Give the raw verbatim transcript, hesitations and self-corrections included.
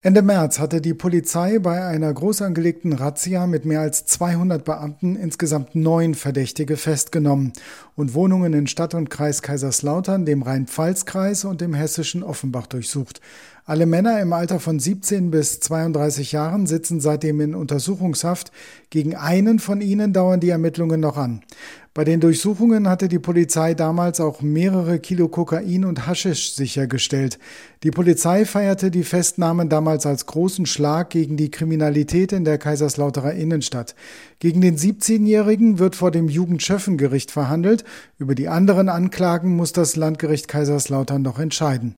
Ende März hatte die Polizei bei einer groß angelegten Razzia mit mehr als zweihundert Beamten insgesamt neun Verdächtige festgenommen und Wohnungen in Stadt und Kreis Kaiserslautern, dem Rhein-Pfalz-Kreis und dem hessischen Offenbach durchsucht. Alle Männer im Alter von siebzehn bis zweiunddreißig Jahren sitzen seitdem in Untersuchungshaft. Gegen einen von ihnen dauern die Ermittlungen noch an. Bei den Durchsuchungen hatte die Polizei damals auch mehrere Kilo Kokain und Haschisch sichergestellt. Die Polizei feierte die Festnahmen damals als großen Schlag gegen die Kriminalität in der Kaiserslauterer Innenstadt. Gegen den siebzehnjährigen wird vor dem Jugendschöffengericht verhandelt. Über die anderen Anklagen muss das Landgericht Kaiserslautern noch entscheiden.